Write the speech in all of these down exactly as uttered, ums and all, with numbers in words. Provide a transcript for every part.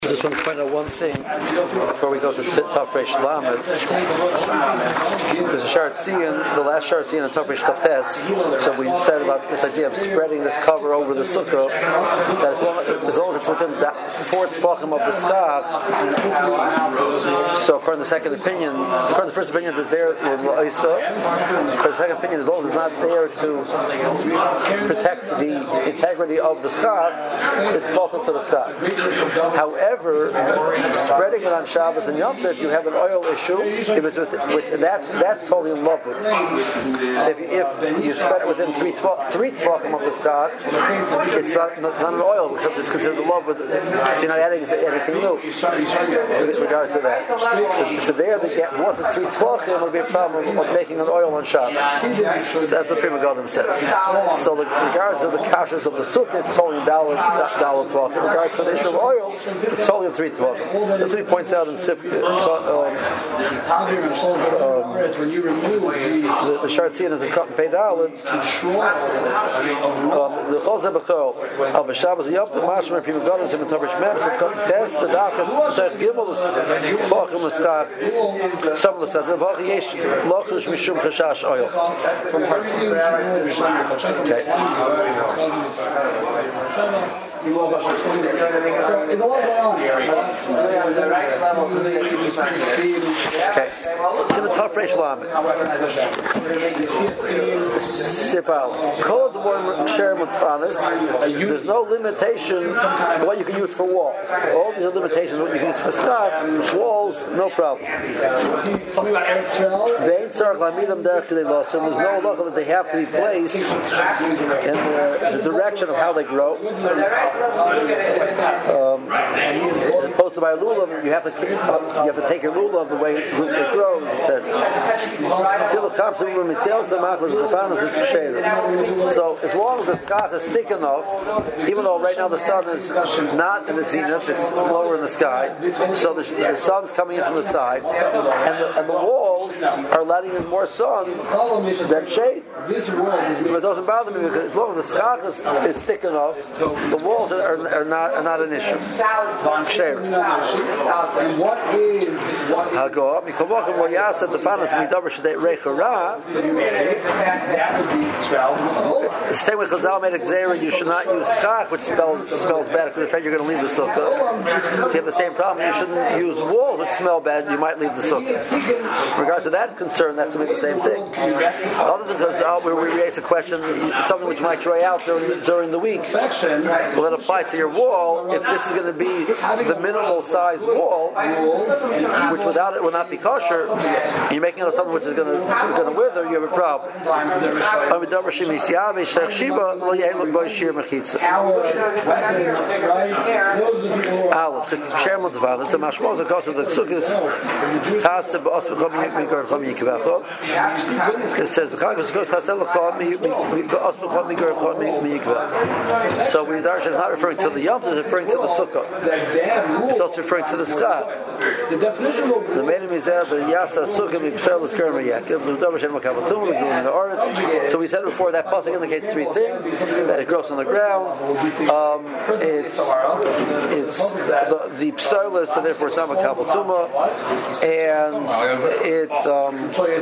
I just want to point out one thing before we go to Tafresh Lamed. There's a Sharat Zion, the last Sharat Zion in Tafresh Taftes. So we said about this idea of spreading this cover over the sukkah, that as long as, long as it's within the fourth tefachim of the schach. So according to the second opinion, according to the first opinion, it's there in La'isa. According to the second opinion, as long as it's not there to protect the integrity of the schach, it's bolted to the schach. However, However, spreading it on Shabbos and Yom Tov, you have an oil issue. If it's with, with, that's that's totally in love with it. So if you, if you spread it within three three tefachim of the stock, it's not, not not an oil because it's considered in love with it. So you're not adding anything new with regards to that. So, so there, the get more than three tefachim would be a problem of making an oil on Shabbos. So that's what Pri Megadim says. So the, in regards to the kashers of the sukkah, it's totally dollar dollar tefachim. In regards to the issue of oil, it's only in three tefachim. That's what he points out in Sif. Um, um, when you remove the, the Sharat Zion is a cut and paid dollar. The Choseh Bechol Al B'Shabbos Yom Tov Mashmer Pri Megadim Sim Tavrish Mem Sim Test the Dafka Tzach Gimel Tefachim L'Stach Some L'Stach the Vach Yesh Lochush Mishum Chashash Oil. Okay. So there's a lot going on here. Okay. Sim Tafresh Lamed. Sifal. Code the word Sher Mutfanis. There's no limitation to what you can use for walls. All these are limitations what you can use for schach. Walls, no problem. They ain't Tzarech Lamidam Derech Kedei Losin. There's no law that they have to be placed in the, the direction of how they grow. Um, as opposed to by lulav, you have to you have to take your lulav the way it grows. It says. So as long as the schach is thick enough, even though right now the sun is not in the zenith, it's lower in the sky, so the, the sun's coming in from the side, and the, and the walls are letting in more sun than shade. But it doesn't bother me because as long as the schach is, is thick enough, the walls are, are, are not are not an issue. Share. And what is what I'll go up. Because welcome what Yas said the fathers midavar shadei reichara. The same way Chazal made a gzeira, you should not use schach, which spells smells bad because you're afraid you're going to leave the sukkah. So you have the same problem. You shouldn't use walls which smell bad. You might leave the sukkah. In regards to that concern, that's to be the same thing. Other than because uh, we raise a question, something which might dry out during during the week. Will it apply to your wall if this is going to be the minimal size wall, which without it will not be kosher? And you're making it something which is going to going to wither. You have a problem. Aleph. So share motivav. It's the mashmos of course of the ksukis. Taseb osbechom mikor chom yikvecho. It says the chagos goes tasel chom osbechom mikor chom yikvecho. So we are not referring to the yom, it's referring to the sukkah. It's also referring to the schach. The definition of the main is that the yasa sukkah mipsel is kerma yakim. The davar shem makabatum we do in the oritz. So we said before that pasuk indicates three things: that it grows on the ground, um, it's it's the, the psolis, and therefore it's not makabatuma, and it's um,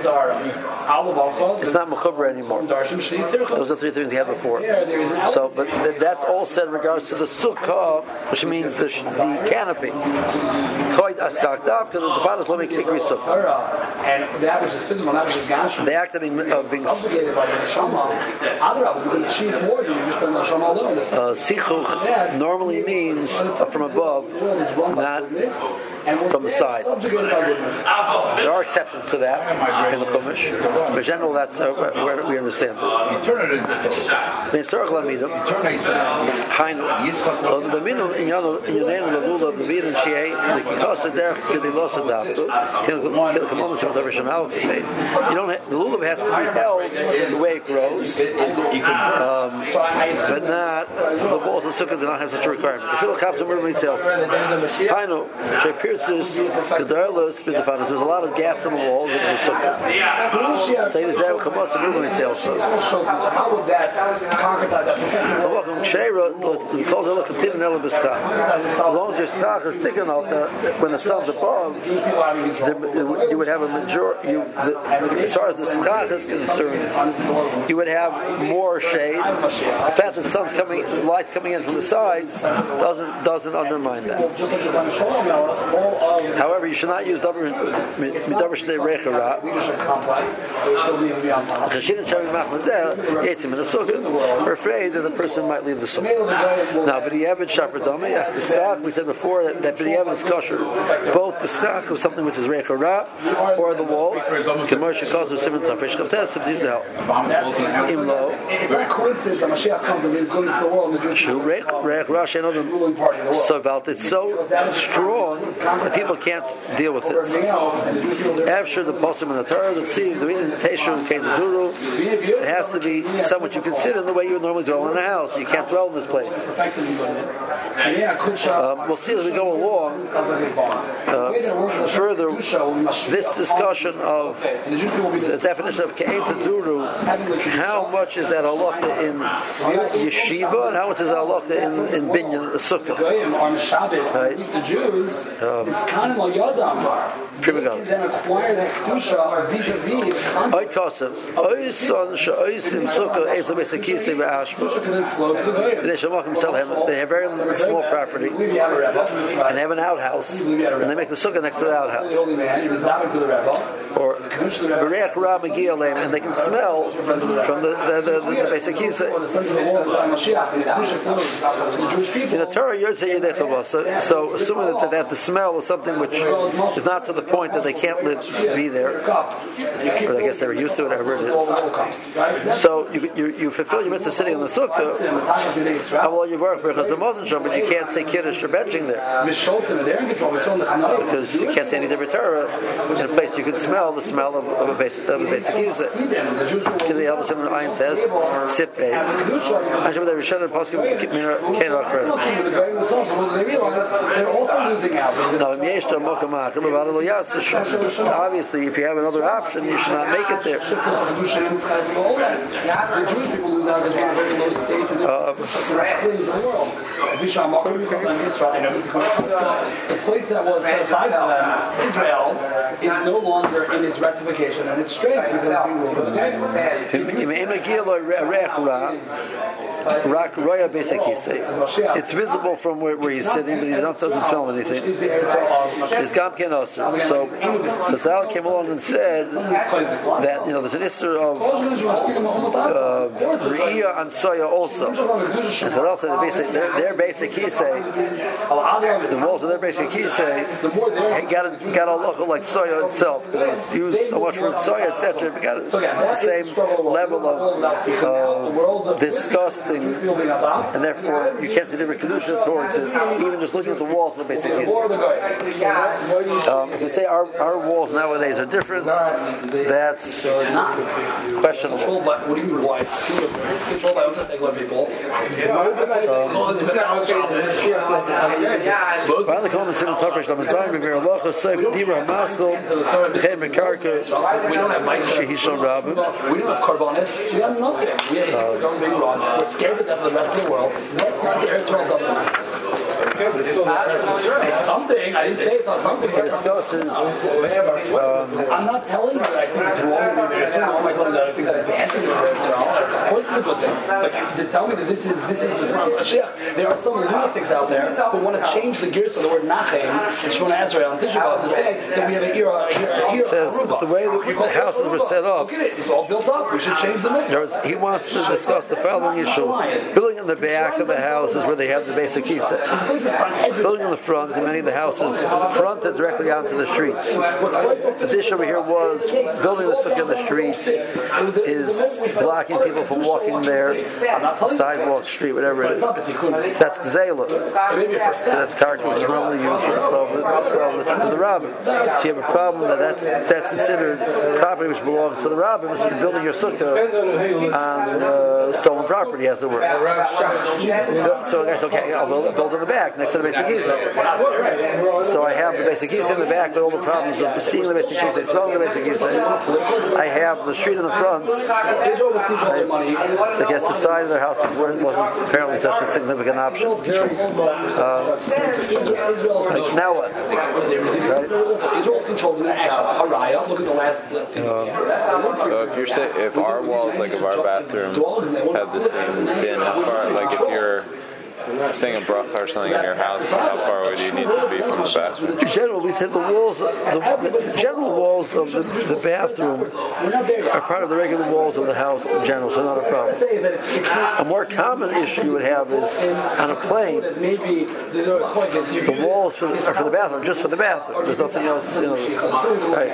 it's not mechuber anymore. Those are three things we had before. So, but th- that's all said in regards to the sukkah, which means the, the canopy. Koid astaktav, because the fathers let me ikri sukkah. And that which is physical, that which is gashmi. The act of being, uh, being obligated by the neshama. Other you can achieve more than you just on the neshama alone. Uh, sichuch normally means uh, from above, not from the side. There are exceptions to that in the Chumash. But general, that's uh, where we understand it. You turn it into the Tzarech Lamidam. Hainu. The minul in yanu in yanu lululav the virin shei the kikasa derech kedei losa daftu till come on some other shamals made. You don't have, the lulav has to be held the way it grows, um, but not the walls of the sukkah do not have such a requirement. The fil chaps and really sells. Hainu shei Pirtzis, Gedarlos, B'Defanos. There's a lot of gaps in the walls of the sukkah. So he said, "Chamotz and Ruben itself." How would that concretize that? So welcome, Sheira. He calls it a continuing element of schach. As long as your schach is thick enough that when the sun's above, the, you would have a major. You, the, as far as the schach is concerned, you would have more shade. The fact that the sun's coming, light's coming in from the sides doesn't doesn't undermine that. However, you should not use davar midavar shnei rechara. We're afraid that the person might leave the sukkah. Now, but the average shapradami, the schach, we said before that, that the average is kosher. Both the schach of something which is rechara or the walls. Commercial cause of simon tafresh kaptes of didel. Imlo. It's not coincidence that Mashiach comes and he's going to the world and the Jewish people. So it's so strong that people can't deal with it. After the possum and the Torah, the sea, the invitation and Keduduru, it has to be somewhat you consider in the way you would normally dwell in a house. You can't dwell in this place. Um, we'll see as we go along. Uh, further, this discussion of the definition of Ke'en Taduru, how much is that halacha in yeshiva and how much is that halacha in, in binyan sukkah? Right? The Jews is kind of like Yadam. They can then acquire that kedusha vis-a-vis. Oy kosev, oy son she'oysim sukkah etzem esakisei ve'ashba. They shall walk himself. They have very small property and they have an outhouse, and they make the sukkah next to the outhouse. Or bereich ra megia leim, and they can smell from the the the, the, the basic kisei. In the Torah, you're saying so, so assuming that, that the smell is something which is not to the point that they can't live, be there, or I guess they're used to it, whatever it is. So you you, you fulfill your mitzvah sitting in the sukkah. How well you work because the Muslim shop, but you can't say kiddush or benching there because you can't say any different Torah in a place you can smell the smell of, of a basic of a basic kisei. Can they help us in an iron test? Sit base. I should be Rishon and Pasuk cannot credit. They're also losing out. Now, obviously, if you have another option, you should not make it there. The Jewish people lose out because we're in a very low state in the world. The place that was set aside for them, Israel, is no longer in its rectification and its strength because it's being ruled by the It's visible from where, where he's sitting, but he not, doesn't smell anything. It's Gam Ken Osir. So the Zal came along and said that, you know, there's an Isser of Re'iyah and Soya also. And so also the basic, their, their basic kisei, the walls of their basic kisei, got a, got a look like Soya itself, because it's used so much for Soya, et cetera. It got the same level of uh, disgusting, and therefore you can't see the Kedusha towards it, even just looking at the walls of the basic kisei. Um, if you say our, our walls nowadays are different, that's questionable. What do you mean why? Controlled by just regular people. Finally, come and sit in Tafresh Lamatzayim, B'mir Alocha, Seif, Dibra, Hamaskel, Chem, Mekarka, Shehishon Rabin. We don't have carbonis. We have nothing. We have going very wrong. We're scared to death of the rest of the world. That's not the Eretz Yisrael government. But it's still it's something. I didn't say it's not something. But it's still, um, I'm not telling you that I think it's wrong to be there. I'm not telling you that I think that bad thing to be there. Of course it's a good thing. But to tell me that this is this is the Zman Mashiach, there are some lunatics out there who want to change the gears of the word Nachem and Shmona Esrei and Tisha B'Av to say that we have an era, a era, It says the way the, the houses were set up. Look at it. It's all built up. We should change the mitzvah. He wants to discuss the following issue. Building in the back of the house is where they have the basic kisei. Building in the front, in many of the houses, fronted directly onto the street. The dish over here was building the sukkah in the street is blocking people from walking there, sidewalk, street, whatever it is. That's gzela. That's karka, which is normally used for the rabbin. So you have a problem that that's, that's considered property which belongs to the rabbin, so you're building your sukkah on uh, stolen property, as it were. So I guess, okay, I'll build, build in the back, next to the basic kisei. So So I have the basic Gisa in the back with all the problems of seeing the basic Gisa, smelling the basic Gisa. I have the street in the front. I, I guess the side of their house wasn't apparently such a significant option. Uh, now what? Right? Israel's controlling the action. Haraya, look at the last thing. So if you're say, if our walls, like if our bathroom, have the same din, how far? Like if you're saying a bracha or something in your house, how far away do you need to be from the bathroom? In general, we said the walls, the, the general walls of the, the bathroom are part of the regular walls of the house in general, so not a problem. A more common issue you would have is on a plane, the walls for the, are for the bathroom, just for the bathroom. There's nothing else, you know. Right.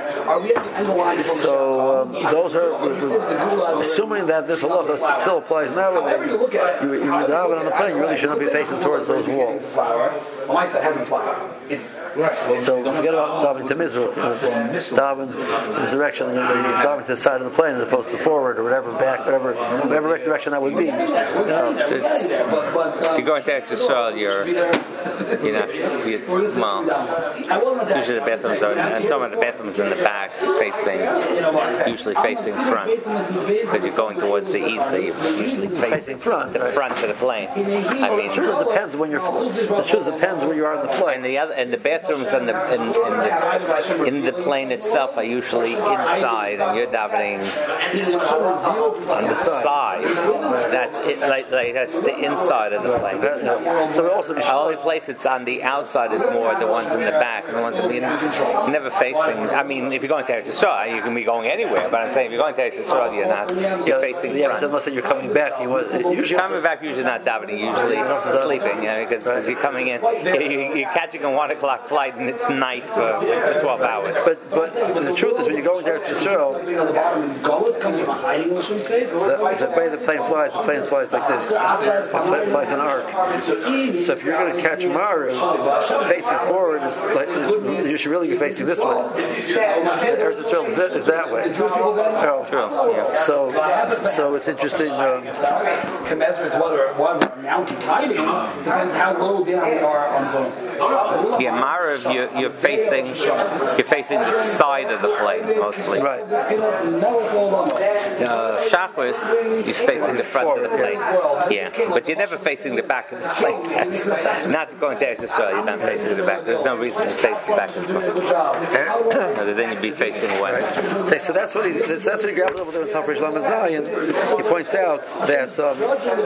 So um, those are, assuming that this halacha still applies nowadays, you, you would have it on the plane, you really should not be facing towards those walls. My side hasn't flower. It's so forget about davening to Mizrach. You know, just daven in the direction, you know, davening to the side of the plane as opposed to forward or whatever, back, whatever, whatever right direction that would be. You know, so if you're going back to Israel, you're, you know, you, well, usually the bathrooms are. I'm talking about the bathrooms in the back, facing, usually facing front, because you're going towards the east, so you're usually facing, facing front, the right. front of the plane. I mean, it sure depends when you're. It sure depends where you are in the flight. And the other, and the bathrooms in the in, in the in the plane itself are usually inside, and you're davening on the side. That's it. Like, like that's the inside of the plane. So also the only place it's on the outside is more the ones in the back, and the ones in the never facing. I mean, if you're going to Eretz Yisrael, you can be going anywhere. But I'm saying if you're going to Eretz Yisrael, you're not. You're facing yeah, front. Unless you're coming back, you was usually coming back. Usually not davening. Usually sleeping. You know, because, because you're coming in. You, you're catching a one o'clock flight and it's night for, for twelve hours. But but the truth is, when you go there to Israel, the, the way the plane flies, the plane flies like this. The plane flies an arc. So if you're going to catch Mara, facing forward, is like, is, you should really be facing this way. Eretz Yisrael is, is that way. Oh, true. Yeah. So so it's interesting. Um, depends how low down they are on the. Yeah, Marav, you're, you're facing, you're facing the side of the plane mostly. Right. Uh, Shacharis, you're facing the front of the plane. Yeah, but you're never facing the back of the plane. Not going to Eretz Yisrael, you're not facing the back. There's no reason to face the back of the plane. No, then you'd be facing west. Okay, so that's what he that's what he grabbed over there in Tafresh Lamed Zayin. He points out that um,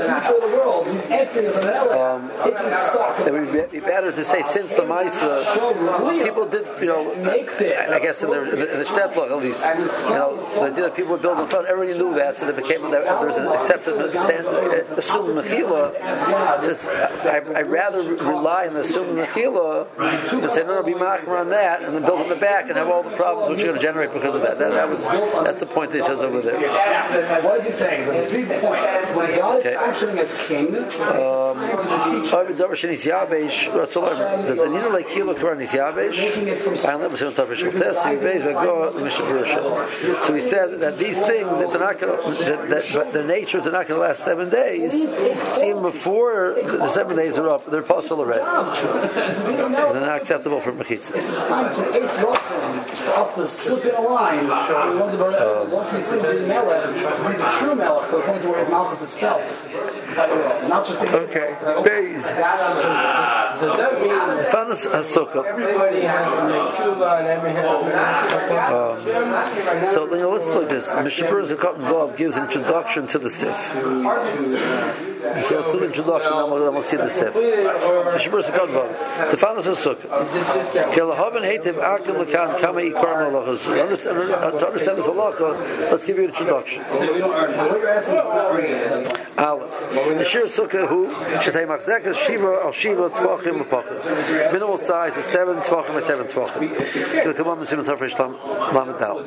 um, it would be better to say since the Maisa, people did, you know, I guess in the, in the Shtetl at least, you know, the idea that people would build in front, everybody knew that, so they became, there was an accepted, assumed Mechila. I'd rather rely on the assumed Mechila than say, no, no, be machmer on that, and then build in the back and have all the problems which you're going to generate because of that. That, that was, that's the point that he says over there. What is he saying? It's a big point. When God is functioning as king, um, the Nina like Kilo Kran is Yabesh, I never said Tafish Test, he pays by go Mishabusha. So he said that these things that they're not going to, that, that the natures are not going to last seven days, even before the seven days are up, they're possible already. And they're not acceptable for Mechitza. It's time for Ace Rockland for us to slip in a line. We want the once we see the Melech, to be the true Melech, to the point where his mouth is felt by the world, not just the okay. Beis. Fanos Hasukkah. Everybody has to make tshuva and everything. Um, so you know, let's look at this. Mishabur Zakat gives introduction to the Sif. So let's do the introduction, then we'll, then we'll see the Sif. Mishabur Zakat the Fanos Hasukkah. Kelahavan Heitiv Akim Lakan Kama Ikar Malachas. To understand this halacha, let's give you an introduction. Aleph. Mishir Sukkah who Shetei Machzekas Shiva Al Shiva Tvachim Lepachas. Minimal size is seven Tvachim by seven Tvachim. The commandment is in Tafresh Lamed Dal.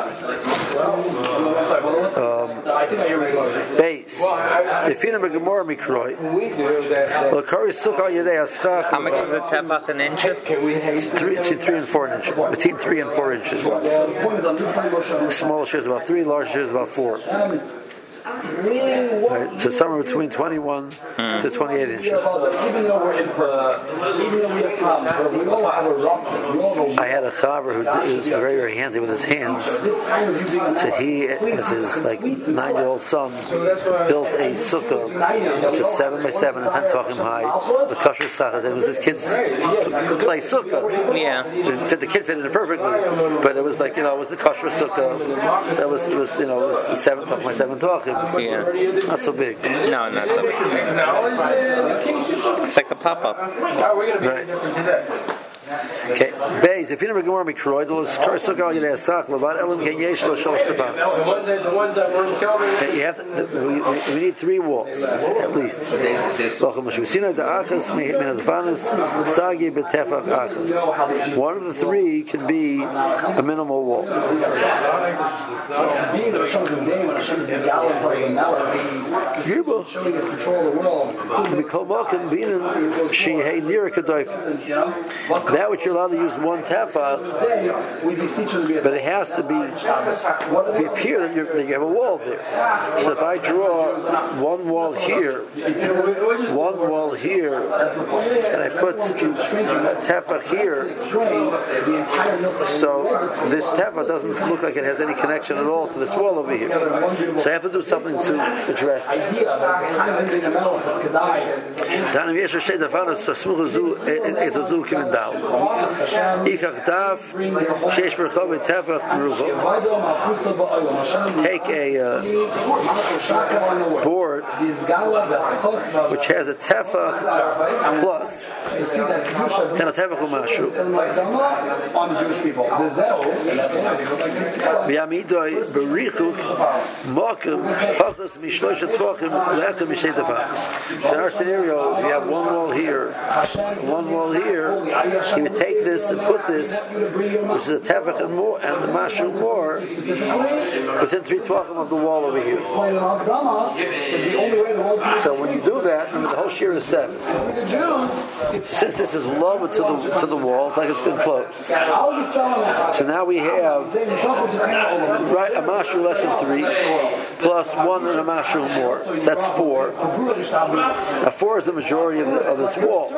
Base. If you never Gemara Mikroi. Lakari Sukkah Yedei Aschach. How much is a tefach in inches? Three, three and four inches. Between three and four inches. Small shares about three, large shares about four. Right, so somewhere between twenty-one mm. to twenty-eight inches. Even though we're imperfect, even though we have problems, but we all have a rough, we all know. I had a chaver who was very, very handy with his hands. So he, with his like nine-year-old son, built a sukkah, which is seven by seven and ten tefachim high, with kosher sachas. It was this kid's play sukkah. Yeah, it, the kid fit in it perfectly, but it was like you know, it was the kosher sukkah. That was it was you know, it was seven tefachim by seven tefachim. Yeah, not so big. No, not so big. It's like the pop-up. Right. Okay, Beis, if you never go on Mikroid, those cars took all your asak, Lavan Elam Ken Yeshlo Shalosh Tefachim. The ones that the ones that weren't killed. You have to, we, we need three walls at least. One of the three can be a minimal wall. Being the Rosh Hashanah day when Hashem is Megalim for the Melech, showing his control of the world. We call Malkin being Shehei Nira Kedayf. That which you're allowed to use one tefach, but it has to be, be appear that, you're, that you have a wall there. So if I draw one wall here, one wall here, and I put a tefach here, so this tefach doesn't look like it has any connection at all to this wall over here. So I have to do something to address that. Take a uh, board which has a tefach plus and a tefach umashu. V'yamidoi berichuk mokum pachos mishlosh tefachim le'etzem mishnei tefachos. So in our scenario, we have one wall here, one wall here. He would take this and put this, which is a tefach and more, and the mashu more, within three tvachim of the wall over here. So when you do that, remember the whole shear is seven. Since this is lower to the to the wall, it's like it's been closed. So now we have right a mashu less than three, plus one and a mashu more. So that's four. Now four is the majority of, the, of this wall.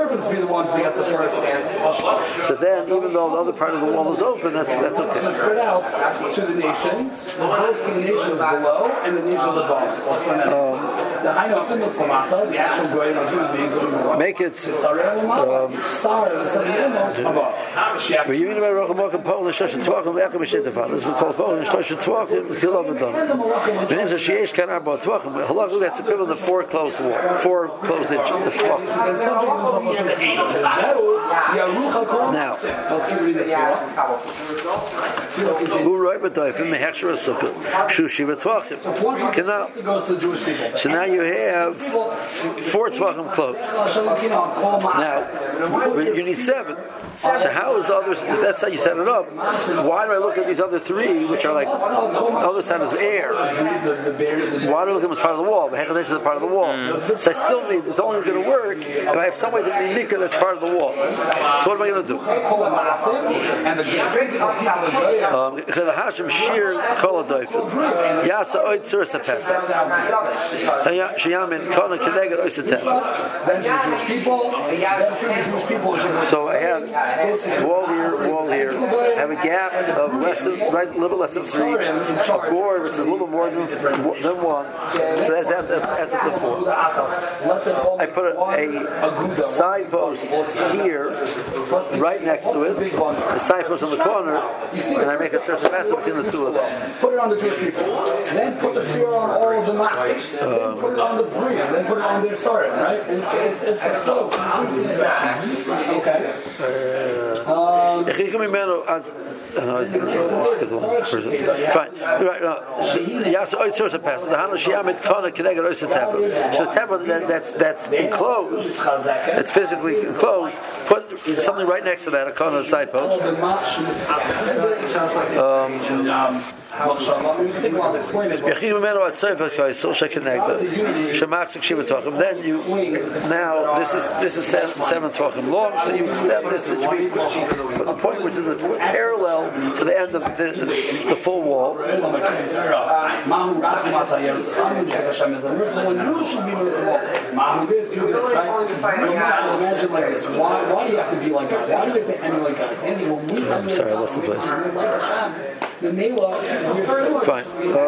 So then, even though the other part of the wall is open, that's that's okay. Spread out to the nations, both to the nations below and the nations above. So um, the high mountain is the actual grade of human beings living below. Make it. Um, we mean about Rochamokim Poland Shlosh Tvachim Le'Echem Mishnei Tefachim. This is called Poland Shlosh Tvachim Kilov Adon. The name is Sheish Kan Arba Tvachim. Halachically, that's equivalent to four closed walls, four closed inches. Now, so now you have four tvachim closed. Now, you need seven. So how is the other, if that's how you set it up, why do I look at these other three, which are like, the other side is air? Why do I look at them as part of the wall? The Hekadesh is a part of the wall. Mm. So I still need, it's only going to work if I have some way that be nikkur that's part of the wall. So what am I going to do? Um, the Hashem shir kol hadoifim. Yasa oid tzuras hapesach. Shayamin kona keneged oisatem. Then to the Jewish people, then to the Jewish people. So I have wall here, wall here. I have a gap of less than, right, a little less than three. A board which is a little more than, than one. So that's at, that's at the four. I put a, a side post here, right next to it. The side post on the corner, and I make a trespass between the two of them. Put it on the Jewish people. Then put the fear on all of the masses. Um, then put it on the breeze. Then put it on their sorry, right? It's, it's, it's a flow. Okay. Um, Fine. Right. Yasa oy source of pass. The hanu shiyamit kona kineged oy tefa. So the tefa that, that's that's enclosed, that's physically enclosed. Put something right next to that, a corner side post. Um, then you now this is this is seven, seven tvachim long, so you extend this. It should be the point which is parallel to the end of the, the, the full wall. Imagine like this. Why, why do you have to be like that? Why do you have to end like that? I'm sorry, I lost the place. Fine.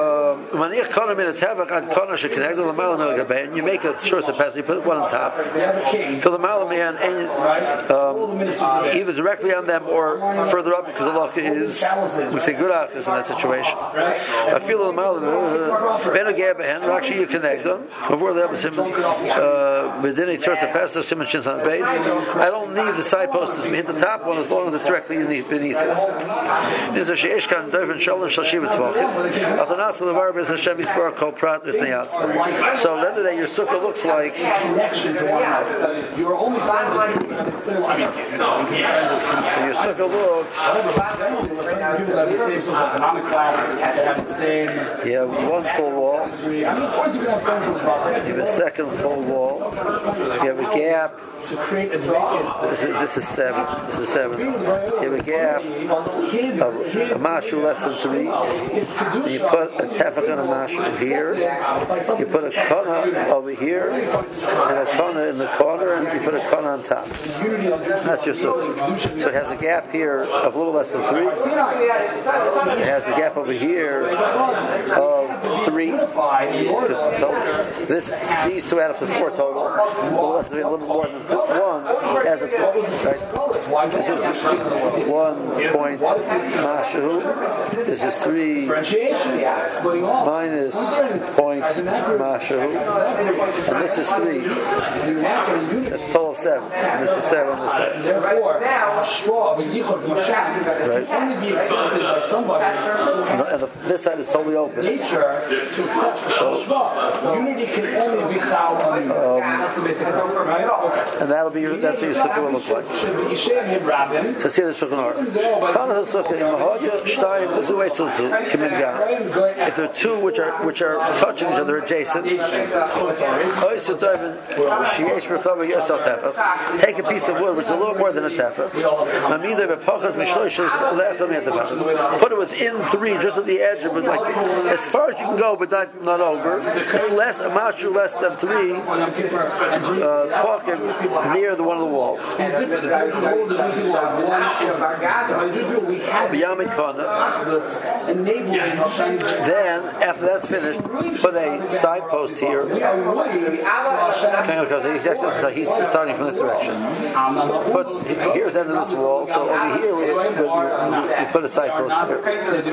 You make a short pass, you put one on top. So the Malaman um, either directly on them or further up, because the law is, we say good after in that situation. I feel the Malaman, actually you connect them. Before the within a short pass, the Simon Shins on base. I don't need the side post to hit the top one as long as it's directly beneath it. This is a Sheishkan. So then the end of the day, your sukkah looks like connection to one another. You're only friends with people that have similar. I mean, your sukkah looks. People that have the same social economic class, that have the same. You have one full wall. I mean, of course you can have friends with the process. You have a second full wall. You have a gap. To create a this is, this is seven. This is seven. You have a gap of a mashu less than three. And you put a tefach on a mashu here. You put a kana over here, and a kana in the corner, and you put a kana on top. That's your sukkah. So it has a gap here of a little less than three. It has a gap over here of three. This, these two add up to four total. A little more than two. One as a right. This is one point mashahu. This is three minus point mashahu, and this is three. That's a total of seven. And this is seven. This seven. Therefore, right. Only be accepted by somebody. And the, this side is totally open. Nature to accept so, unity can only be chal on you. That's the basic point, right? Okay. And that'll be your, that's what your sukkah will look like. So see the sukkah order. If there are two which are which are touching each other adjacent, take a piece of wood which is a little more than a tefah. Put it within three, just at the edge of it, like as far as you can go, but not not over. It's less a mashu less than three. Uh, talking near the one of the walls. Then, after that's finished, put a side post here. He's starting from this direction. Put here's the end of this wall. So over here, we, we, we, we put a side post here.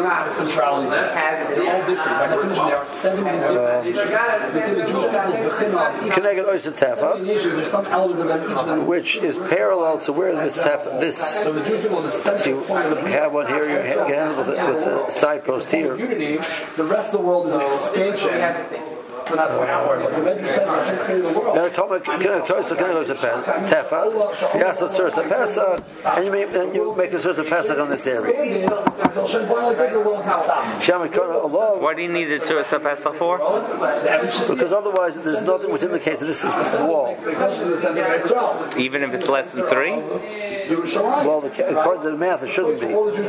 Connected oyster tefa, which is parallel to where this tefa, this. So you have one here. You have with, with a side post here. The rest of the world is an expansion. For that point outward, like the Medrash says, Hashem created the world. And you make, and you make a sort of Pesach on this area. What do you need the Tzurah Pesach for? Because otherwise there's nothing which indicates that this is the wall. Even if it's less than three? Well, the, according to the math, it shouldn't be. Oh,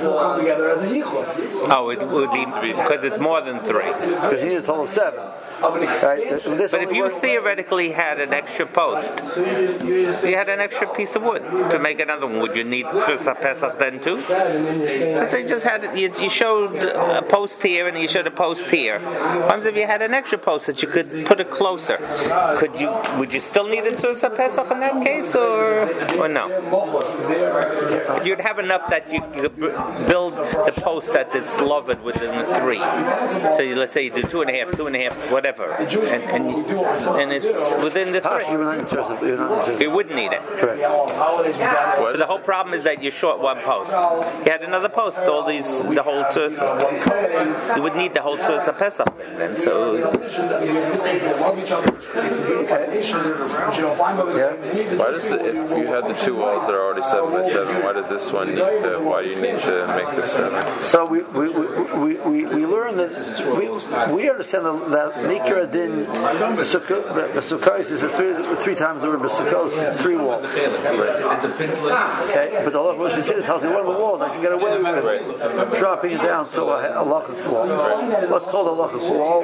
it would be because it's more than three. Because you need a total of seven. Right? But if you theoretically had an extra post, you had an extra piece of wood to make another one, would you need Tzurah Pesach then too? Let's say you just had you, you showed a post here and you showed a post here. What if you had an extra post that you could put it closer? Could you? Would you still need a Tzurah Pesach in that case, or or no? You'd have enough that you could build the post that it's loved within the three. So you, let's say you do two and a half, two and a half, whatever. the Jewish and, people, we do what we're supposed and to it's do. within the Hush, three. you're not interested. You're not interested. You wouldn't need it. Correct. But the whole problem is that you're short one post. You had another post, all these, the whole tzursa. You would need the whole tzursa Pesach thing then. So. Yeah. Why does the, if you had the two walls that are already seven by seven, why does this one need to? Why do you need to make this seven? So we we we we, we learn that we we understand that Mikra Din Sukkos is three three times the word Sukkos, three walls. Okay, but the Allah Rosh Hashanah tells me one of the walls I can get away with dropping it down to a halachic wall. What's called a halachic wall?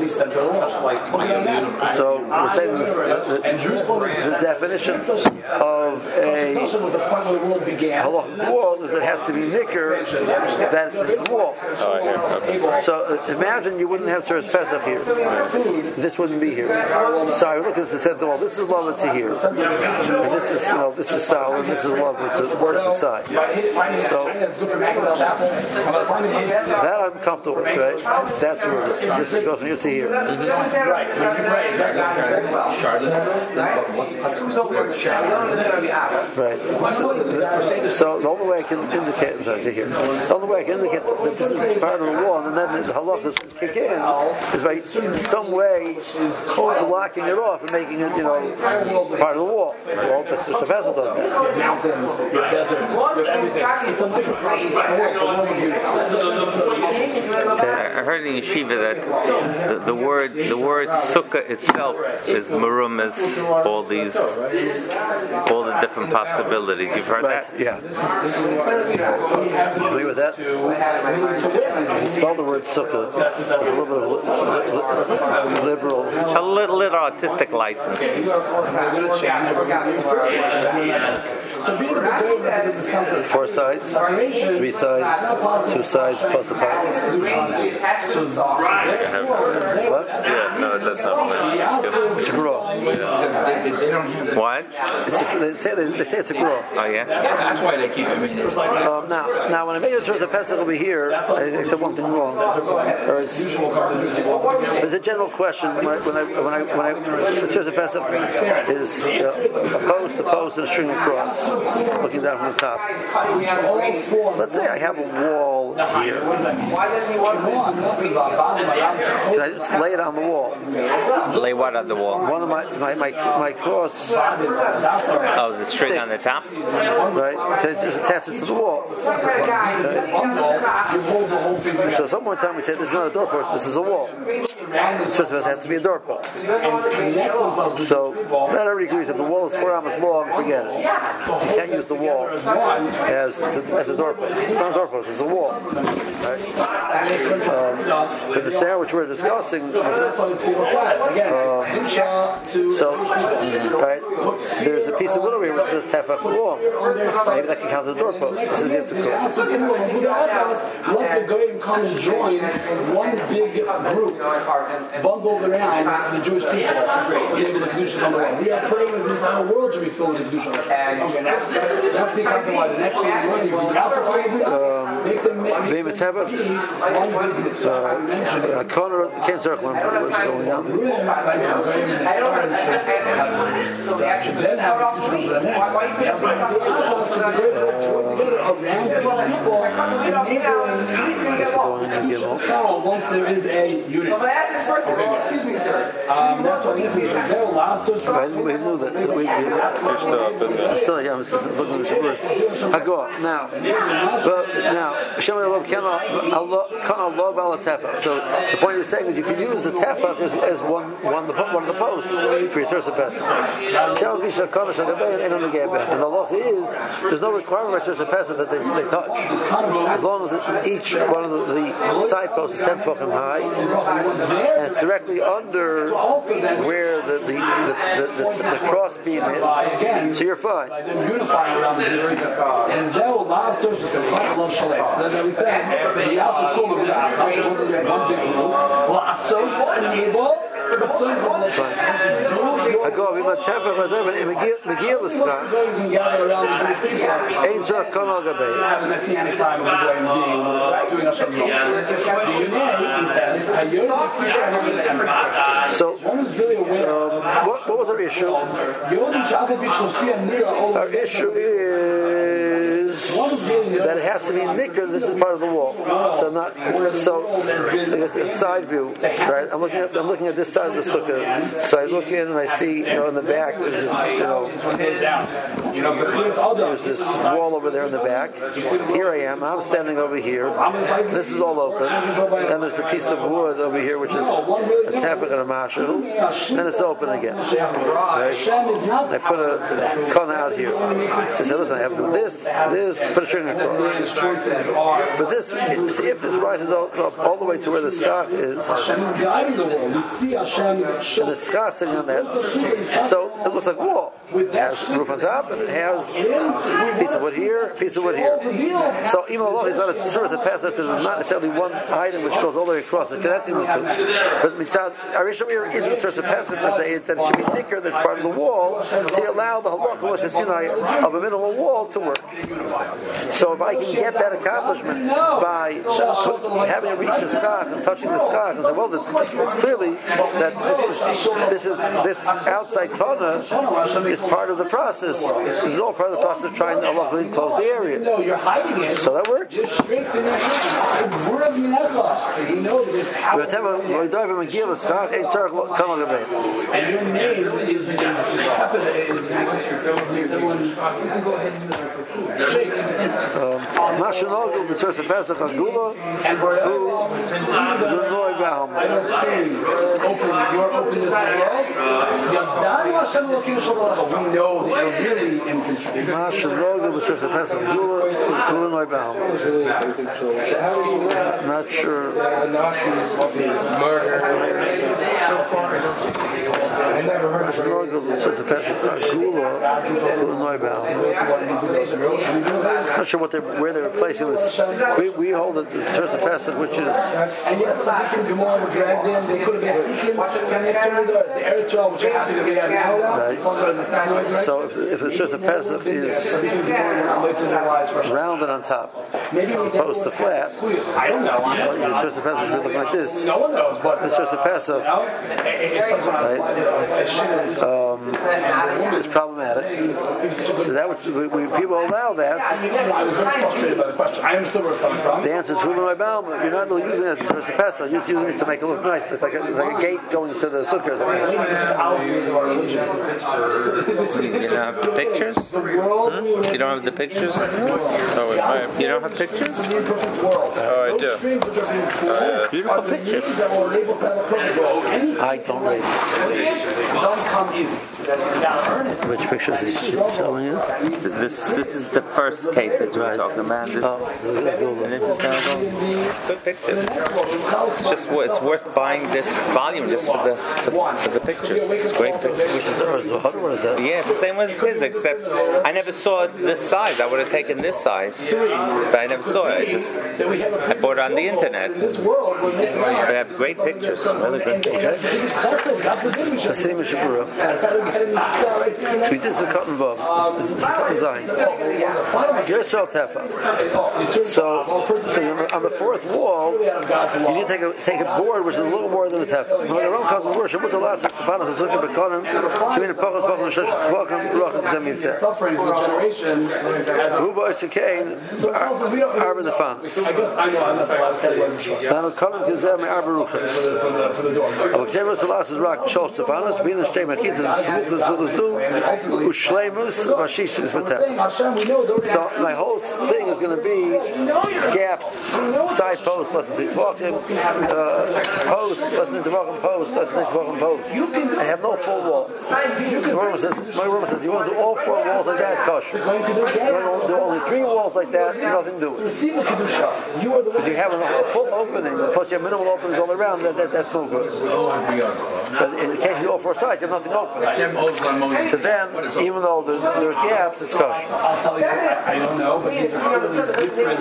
So we're saying the, the, the definition of a halachic wall is that it has to be nicker that is the wall. Oh, I hear. Okay. So uh, imagine you wouldn't have Tzuras Pesach here. This wouldn't be here. So I look at this and said, well, this is lava to here, and this is you know this is solid, and this is lava to, to the side. So that I'm comfortable with, right? That's where this, this goes from here to here. Right. So the only way I can indicate, I'm sorry, to here. The only way I can indicate that this is part of the wall, and then the halachas kick in, is by some way blocking it off and making it, you know, part of the wall. Well, that's just a vessel does that. Mountains, your deserts, your everything. It's a different I heard in yeshiva that the, the word the word sukkah itself is marum as all these all the different possibilities. You've heard Right, that? yeah. Agree with that? You spell the word sukkah. It's a little bit of li- li- liberal. A little, little artistic license. Four sides, three sides, two sides, plus a part. What? Yeah, no, that's not planned. It's a growth. What? It's a, they, say, they, they say it's a growth. Oh yeah. That's why they keep it. Um, now, now, when I made it towards the Pesach over here, I, I said one thing wrong. Or it's, there's a general question when I when I when I when I the towards the Pesach is uh, a post, a post, and a string across, looking down from the top. Let's say I have a wall here. Can I just lay it on the wall? Lay what on the wall? One of my my my, my cross. Oh, the string on the top. Right? Can I just attach it to the wall? Right? So someone told me said this is not a doorpost, this is a wall. So it has to be a doorpost. So not everybody agrees if the wall is four amas long, forget it. You can't use the wall as the, as a doorpost. It's not a doorpost, it's a wall. Right? Um, but the sandwich we're discussing, um, so right, there's a piece of wood over here which is a tefach wall. Maybe that can count as a doorpost. This is Yitzchak. Let the goyim come and join one big group bundled around the Jewish people to be able to Kedusha on the wall. We are praying that the entire world should be filled with Kedusha. Okay, that's, that's the compromise. The next thing is when you also pray to make them make them be one big so I mentioned it. Connor can't circle what's going on. Then have Kedusha once there is a unit. Okay, um, that's what this is. There will last us. I didn't we knew that. We, we, You're still up in there. so yeah, I'm just looking at the word. I go now. But now, Shemay Allah can Allah ala tefach. So the point you're saying is you can use the tefach as, as one one the one of the posts for your Tzuras Pesach. Tell me shakana shagabein and on the geben. And the law is there's no requirement for Tzuras Pesach that they, they touch. As long as each one of the, the side posts is ten tefachim high, and it's directly under where the the, the, the, the, the cross beam is, so you're fine. By them unifying around the Jewish people. And there will last us to love Shalem. So then we said, we also call it one big group. Well, so to enable I go over my tefer, whatever, and Megil is not. Ain't so kanal gabay. So, um, what, what was our issue? Our issue is that it has to be nicker. This is part of the wall. So not so. I guess a side view, right? I'm looking at I'm looking at this side of the sukkah. So I look in and I see, you know, in the back there's this, you know, there's this wall over there in the back. Here I am. I'm standing over here. This is all open. Then there's a piece of wood over here, which is a tefach and a mashu. Then it's open again. Right? I put a corner out here. I said, listen, I have to do this, this, put a string across. But this, see, if this rises up, up all the way to where the skach is, and the skach sitting on that, so it looks like a wall. It has roof on top, and it has a piece of wood here, a piece of wood here. So even though it's not a service of passage, there's not necessarily one item which goes all the way across and connecting the two. But mitzad, our issue here isn't a service of passage per se, it's that it should be thicker that's part of the wall to allow the halakha Rosh Hashanah of a minimal wall to work. So if I can get that accomplishment by having to reach the skach and touching the skach and say, well, this, it's clearly that this is this is this outside corner is part of the process. This is all part of the process of trying to halachically close the area. No, you're hiding it. So that works. You're strengthening it. You know that there's power. And your name is Mashanogel, the source of Pesach Agula, and we're I don't see open your openness in the world. We know that you're really in control. Mashanogel, the source of Pesach Agula, not sure. It's murder. So far, I never heard of Not sure what they're, where they're replacing this. We, we hold it the Church of Pesach, which is. And yes, the Deacon and Gemara were dragged in. They could have been Deacon and external doors. The Eretz Yisrael, which happened to be out now. Right. So if, if the Church of Pesach is rounded on top, opposed to flat, I don't know. well, the Church of Pesach should look like this. No one knows, but the Church of Pesach, right? Um, it's problematic. So that would, we, we, people allow that. I was very frustrated by the question. I understood where it's coming from. The answer is Hulu my Baum. You're not really using it for the Pesach. You're using it to make it look nice. It's like a, it's like a gate going to the sukkah. You don't have the pictures? Hmm? You don't have the pictures? Oh, wait, I, You don't have pictures? oh, I do. Oh, yeah. Beautiful pictures. I don't rate. Don't come easy. Which pictures is she showing you? This this is the first case that you were talking about. This, Oh, and this is good pictures. It's just it's worth buying this volume just for the for, for the pictures. It's great pictures. what is that? Yeah, it's the same as his, except I never saw this size. I would have taken this size, but I never saw it. I just I bought it on the internet. They have great pictures, really great pictures. It's the same as Shibura. We did the cotton bob. This is the cotton zine. Yisrael Tefa. So, so on the fourth wall, you need to take a take a board which is a little more than a tefa. When the Ram comes to worship, with the last Stefanos is looking at Bekonim, Shemina Pachas Pachas Shoshet Tzvachim Ruachim Zemin Seh. Suffering for a generation. Ruba Isakain Arba Nefan. I guess I know I'm not the last category for sure. Then Bekonim Kizem Arba Ruchas. For the door. Aber Kzemer Salas is Rak Shol Stefanos, Bin the Shtei Machitz and Smuk Luzu Ushleimus Vashish is Vatem. So my whole thing is going to be gaps, side posts, less than three Tvachim, uh, posts, less than Tvachim, posts, less than Tvachim, posts. I have no full wall. My room says, my room says, you want to do all four walls like that, kosher. You want to do only three walls like that, nothing to do with it. If you have a full opening, plus you have minimal openings all around, that, that, that's no good. But in the case of all four sides, you have nothing open. So then, even though there's, there's gaps, it's kosher. I'll tell you, I, I don't know, but these are clearly different.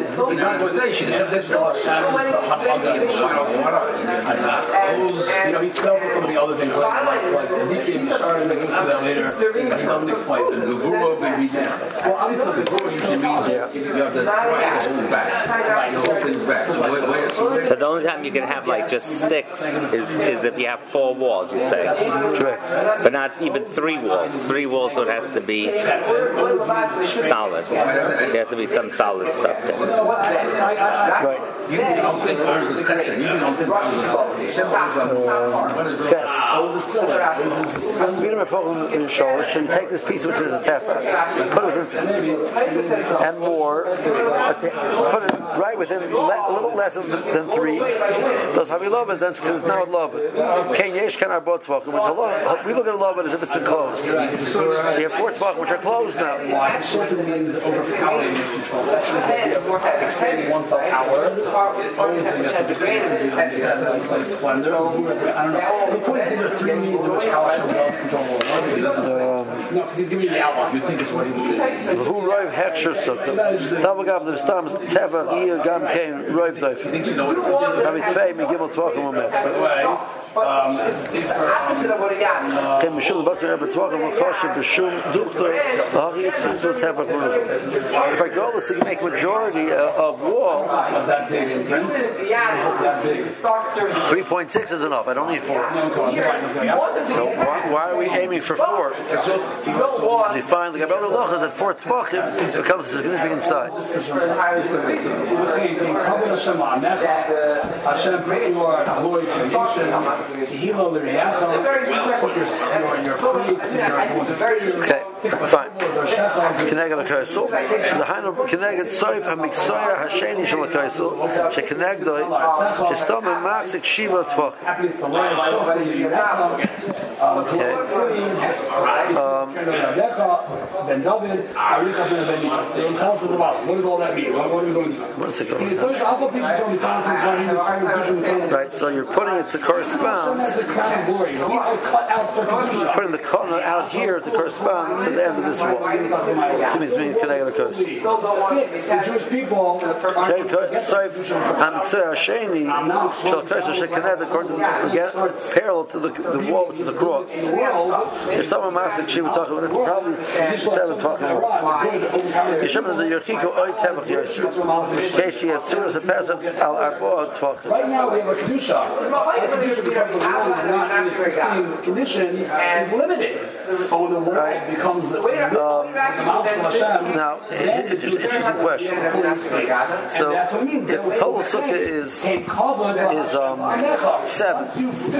You know, he spelled some of the other things like like Ezekiel, Yishar, and we'll see that later. He doesn't explain it. Well, obviously, the Gevura usually means you have to hold back. You hold things back. So the only time you can have like just sticks is, is if you have four walls, you say. Correct. But not even three walls. Three walls, so it has to be solid. There has to be some solid stuff there. Right. You don't think ours is testing. You don't think ours is We don't have a problem in shoulders. So you take this piece which is a tefa, put it within, and more, put it right within a little less than, than three. Does have you love it? That's because it's not love it. Can yesh can our both talk. We look at love it as if it's closed. So you have four talk which are closed now. Shilton means overpowering control. Expanding oneself outwards. Always splendor. I don't know. The point is, these are three means in which Hashem does control the world. No, because he's giving you the outline. You think it's what he would say. Who roiv hechsher sukkah? Davagav the stam teva hier gam kein roiv doif. Have it zwei mit gimel tvachim umet. By the way, um, it's a safer. Kein mishul b'tzor ebe tvachim u'kosher b'shum duchter ha'chi yitzur teva k'mur. If I go, let's say, make majority of wall. Was that big in print? That big. three point six is enough. I don't need four. So why, why are we aiming for four? You find the Gabriel Loch is at four tvachim becomes a significant size. Okay, fine. Keneged HaKosel. The Hainu Keneged Soif HaMiksoya HaSheni Shel HaKosel Shekenegdoi Shestom HaMachzik Shiva Tvachim. Okay. Um, Ben David, Arichas ben Ben Yishon. So tell us about what does all that mean? What, what are we going to do? What's it going? Right, so you're putting it to correspond. You're putting the corner out here to correspond to the end of this wall. It means means Keneged HaKosel. Fix the Jewish people. According to parallel to the, the wall, which is the cross. There's some Masik she was talking about. Probably seven talking about. Yishem the Yerchiko Oy Tevach Yershim. Keshi as soon as a person al Arboa Tvachim. Right now we have a kedusha. The kedusha, because the wall is not in its pristine condition, is limited. But when the wall right. becomes the mouth of Hashem, now it's an interesting question. So if the total sukkah is is um seven,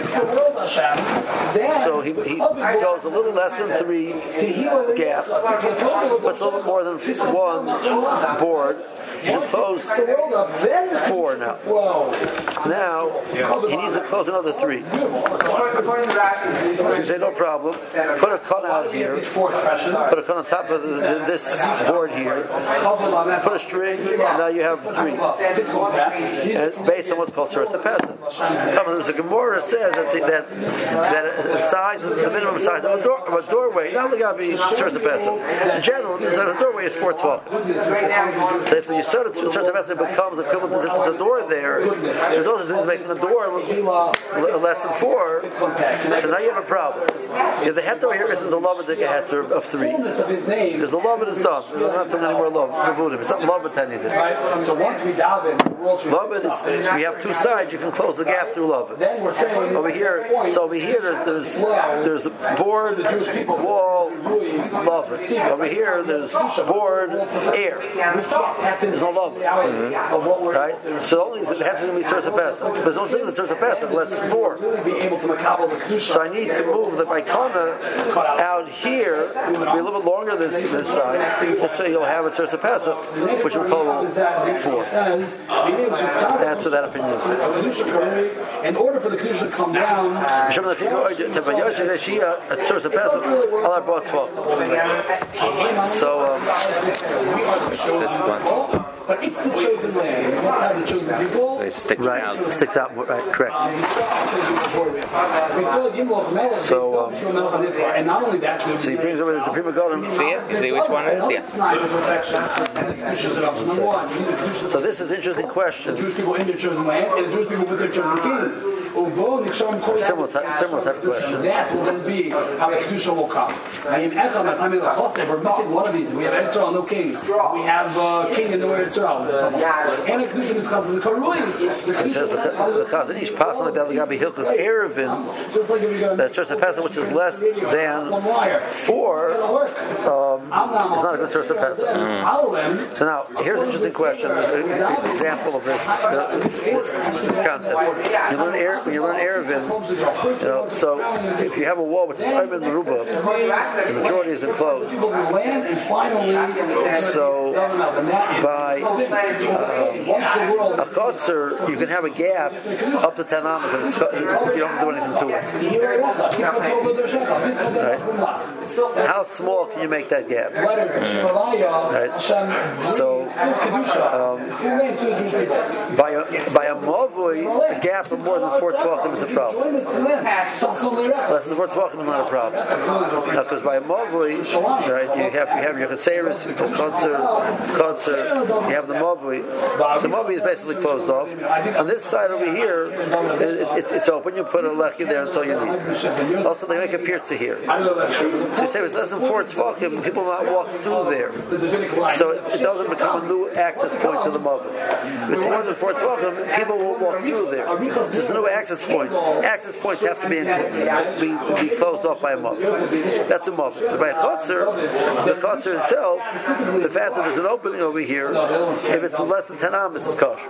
so he, he goes a little less than three gap, but a little more than one board. He's enclosed four now. Now he needs to close another three. You say no problem. Put a cut out here. Put a cut on top of the, the, this board here. Put a string. And now you have three. And based on what's called Surah Pesach. The Gemara says that the, that that the size, the minimum size of a, door, of a doorway, not only got to be Surah Pesach. In general, the doorway is four twelve. So if you start to Surah Pesach, it becomes equivalent to the door there. So those things making the door less than four. So now you have a problem. Because the heter here is the love of the heter of three. Because the love is done. We're not doing any more love. It's not love to anything. Right. So once we dive in, love is we have two sides. You can close the gap through love. Then we're saying over here. So over here there's there's, there's a board, the Jewish people wall, love. Over here there's board, air. There's no love. Mm-hmm. Right. So only the heter is going to be Surah Pesach. There's no thing that Surah Pesach less than four. So I need to move the Baikona out here, be a little bit longer this this side, just so you'll have a Surah Pesach, which will total four. That's what that opinion is. In order for the kedusha to come down, so um, this one. But it's the chosen land. You must have the chosen people. It sticks right. out. It sticks out. Right. Correct. So, um, and not only that, so he brings over the Prima Golem. See it? You see which one it is? Yeah. So this is an interesting question. The Jewish people in their chosen land, and the Jewish people with their chosen king. Similar type, similar type of question. That will then be how the Kedusha will come. We're missing one of these. We have Eretz no king. We have uh, king in the way Eretz. And the Kedusha is because of the Karui. It says the Chazon Ish passing like that, the Gabi Hilchos Erevin, that's just a passage which is less than four. Um, it's not a good source of passage. Mm. So now, here's an interesting question. An example of this, uh, this, this concept. You learn air. When you learn Erevin, you know, so if you have a wall which is Ayman Meruba, the majority is enclosed. So by um, a Kotzer, you can have a gap up to ten amas and it's, you don't have to do anything to it. Right? How small can you make that gap? Right? So um, by a by a Mavui, a gap of more than four tvachim is a problem. Less than four tvachim is not a problem. Now, because by a Mavui, right, you have you have your Chetzeris, Kotzer, Kotzer, you have the Mavui. So Mavui is basically closed off. On this side over here, it, it, it's open. You put a lechi there until you need. Also, they make a pirza here. So you say it's less than four tvachim, people will not walk through there. So it, it doesn't become a new access point to the Mavui. If it's more than four tvachim, people won't walk through there. There's no access point. Access points have to be, be, be closed off by a Mavui. That's a Mavui. By a Kotzer, the Kotzer itself, the fact that there's an opening over here, if it's less than ten amas, it's kosher.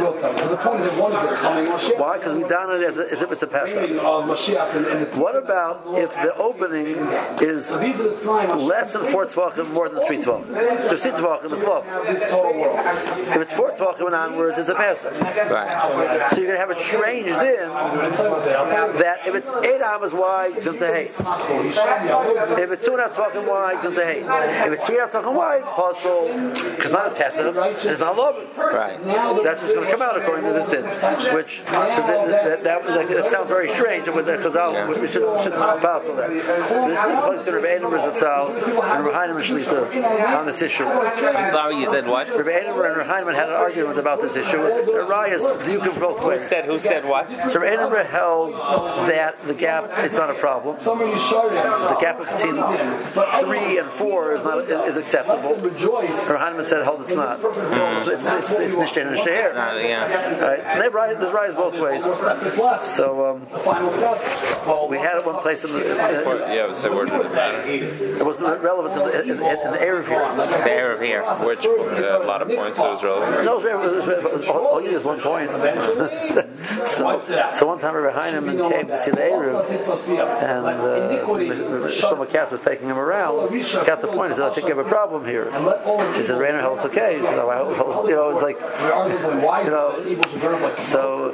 Why? Because we down it as, a, as if it's a Pesach. What about if the opening is less than four tvachim, more than three tvachim? So three tvachim, it's love. If it's four tvachim and onwards, it's a Pesach. Right. So you're going to have it changed in that if it's eight amas wide, it's going to hate. If it's two and a half tvachim wide, it's going to hate. If it's three and a half tvachim wide, puzzle, because it's not a Pesach, it's not love. Right. That's what's going to come out according to this din. Which, so that, that, that, that, that sounds very strange, but because yeah. we should, should not pass on that. So this is the place of Rebbe Einim Zatzal and Rebbe Heinemann Shlita on this issue. I'm sorry, you said what? Rebbe Einim and Rebbe Heinemann had an argument about this issue. The Rayas, you can both ways. Who said, who said what? So Rebbe Einim held that the gap is not a problem. The gap between three and four is not is acceptable. Rebbe Heinemann said, hold, it's not. Mm. So it's it's it's nishter and nishter. Uh, yeah. Right? And they rise, there's rise both ways. So um, we had it one place in the. In, yeah, so where did it matter? It was relevant in the, in, in, in the Erev here. The Erev here. Which uh, a lot of points, so it was relevant. No, it was, all, all you need is one point. so, so one time Rebbe Heinemann came to see the Erev, and uh, Shlomo Katz was taking him around. Got the point. He said, "I think you have a problem here." She said, "Rainer held it's okay." He said, "I hope, you know, it's like, you know." So,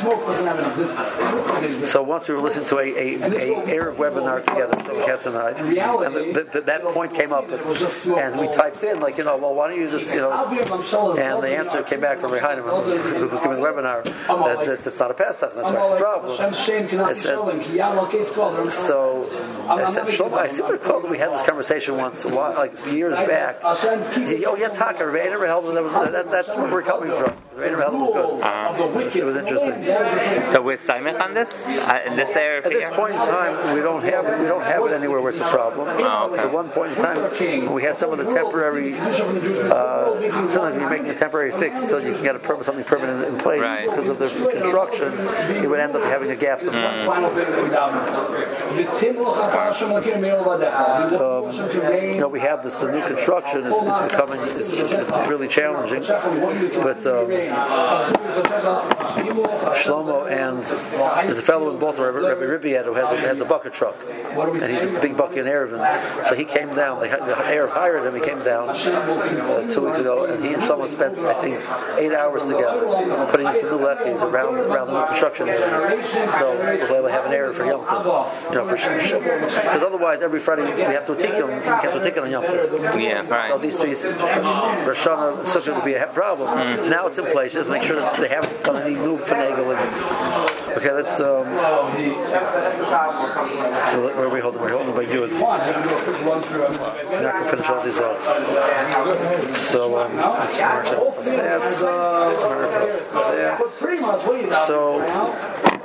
so once we were listening to a a, a Erev webinar together, Shlomo Katz and I, and the, the, the, that point came up, and, and we typed in like, you know, well, why don't you just, you know, and the answer came back from Rebbe Heinemann, who was giving the webinar, that, that it's not a Pesach, that's why it's a problem. I said, so I said, Shlomo, I seem to recall that we had this conversation once, a while, like years back. He, oh yeah, Taka, Rebbe Einim held that, that, that's where we're coming from. Rebbe Einim held was good. Uh-huh. It was interesting. So we're Simon on this? Uh, in this area? At this point in time, we don't have we don't have it anywhere where it's a problem. Oh, okay. At one point in time, we had some of the temporary. Uh, sometimes when you're making a temporary fix until you can get a per- something permanent in place, right. Because of the construction, it would end up having a gap sometimes. Mm. Um, you know, we have this. The new construction is, is becoming is, is really challenging, but. Um, Shlomo and there's a fellow in Baltimore, Rabbi Ribiad, who has a, has a bucket truck, and he's a big bucket in Erevin. So he came down. They Erev hired him. He came down uh, to two weeks ago, and he and Shlomo spent, I think, eight hours together putting in some new lefties around around the new construction area. So we'll have an area for Yom Tov, you know, for because otherwise every Friday we have to tikkun, we have to tikkun on Yom Tov. Yeah, right. So these three, Rosh Hashanah, Sukkot would be a problem. Mm. Now it's in place. Just make sure that they haven't done any new finagle. Okay, let's. Um, so where are we holding? We're holding by Yud. We're not going to finish all these off. So um, let's mark up that. Mark up that. So.